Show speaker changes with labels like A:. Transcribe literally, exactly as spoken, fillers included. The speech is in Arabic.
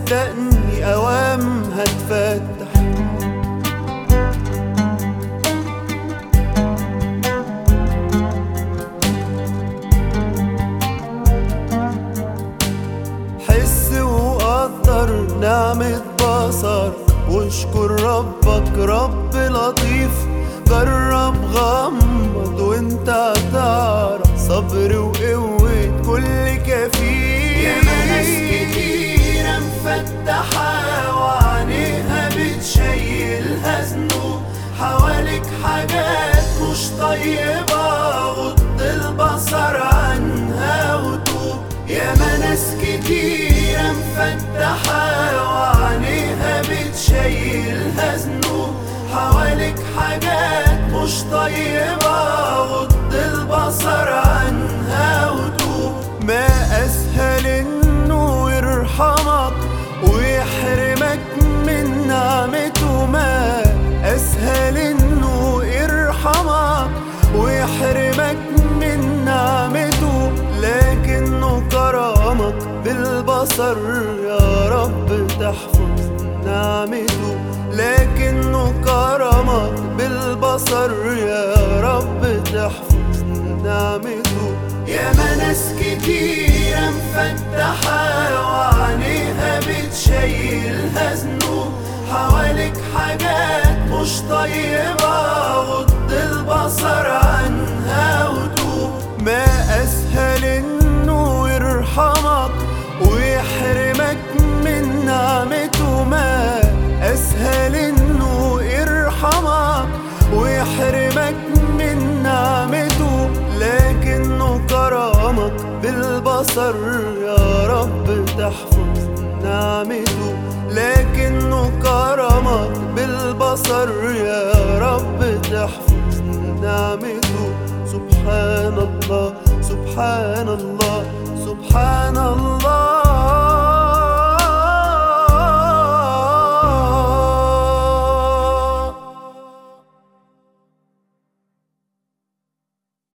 A: صدقني أوام هتفتح. حس وقدر نعمة بصر واشكر ربك رب لطيف. جرب غمض وانت هتعرف صبر وقوة كل كفيل.
B: ياما ناس كتيرة مفتحة وعينيها بتشيلها ذنوب، حواليك حاجات مش طيبة غض البصر عنها وتوب. ياما ناس كتيرة مفتحة وعينيها بتشيلها ذنوب، حواليك حاجات مش طيبة غض البصر عنها وتوب.
A: ما أسهل إنه يرحمك ويحرمك من نعمته، ما أسهل إنه يرحمك ويحرمك من نعمته، لكنه كرمك بالبصر يا رب تحفظ نعمته. لكنه كرمك بالبصر يا رب تحفظ نعمته.
B: ياما ناس كتيرة مفتحة وعينيها بتشيلها ذنوب، حواليك حاجات مش طيبة غض البصر عنها وتوب.
A: ما أسهل إنه يرحمك ويحرمك من نعمته، ما أسهل إنه يرحمك ويحرمك من نعمته، لكنه كرمك بالبصر يا رب تحفظ نعمته. لكنه كرمك بالبصر يا رب تحفظ نعمته. سبحان الله سبحان الله سبحان الله.